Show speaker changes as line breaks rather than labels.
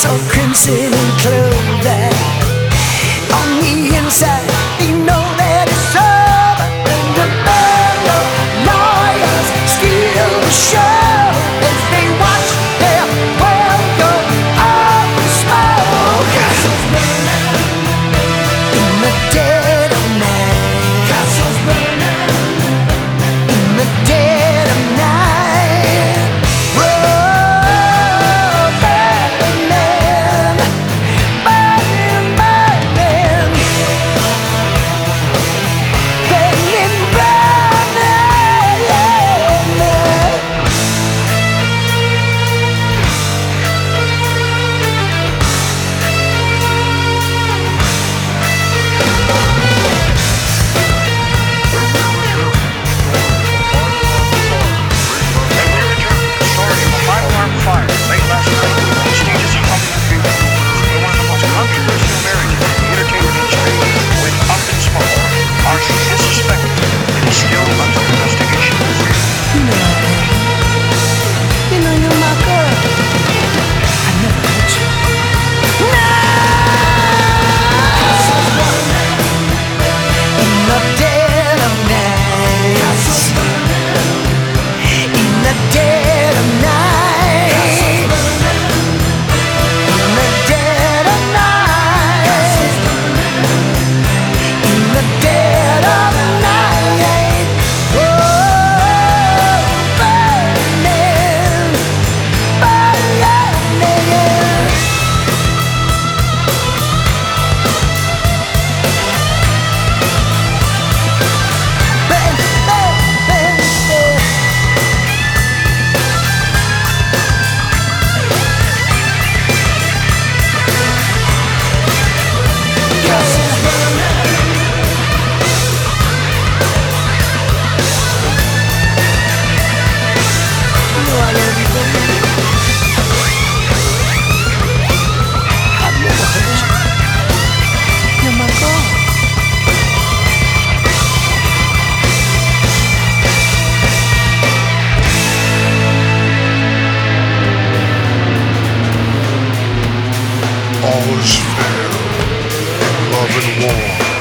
So crimson and clover on the inside, you know that it's over. And the mellow lawyers steal the show as they watch their world go up in smoke. Castles burning in the dead of night. Castles burning in the dead of night. Whoa, burning, burning, burning, burning, burning.
Story of a five-alarm fire late last night. The stage is humming and giggling in one of the most controversial marriages in the entertainment industry, with Up in Smoke. Arson is suspected and is still under investigation.
You know you're my girl. I never hurt you. In the dead of night. In the dead of night. In the dead of night. In the dead of night. Oh, burning, burning.
All is fair in love and war.